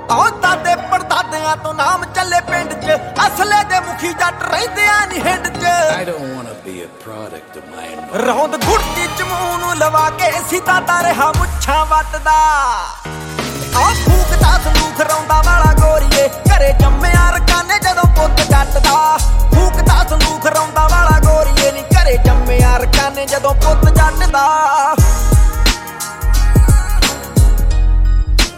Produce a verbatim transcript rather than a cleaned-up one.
ਦਾਦੇ ਪੜਦਾਦਿਆਂ ਤੋਂ ਨਾਮ ਚੱਲੇ ਪਿੰਡ 'ਚ ਅਸਲੇ ਦੇ ਮੁਖੀ ਜੱਟ ਰਹਿੰਦਿਆਂ ਨੀ ਹਿੰਡ 'ਚ ਰੌਂਦ ਗੁੜਤੀ ਚ ਮੂੰਹ ਨੂੰ ਲਵਾ ਕੇ ਸੀਤਾ ਤਾਂ ਰਿਹਾ ਮੁੱਛਾਂ ਵੱਟਦਾ ਆ ਫੂਕਦਾ ਸੰਦੂਖ ਰੌਂਦਾ ਵਾਲਾ ਗੋਰੀਏ ਘਰੇ ਜੰਮਿਆ ਰਕਾਨੇ ਜਦੋਂ ਪੁੱਤ ਜੱਟ ਦਾ ਫੂਕਦਾ ਸੰਦੂਖ ਰੌਂਦਾ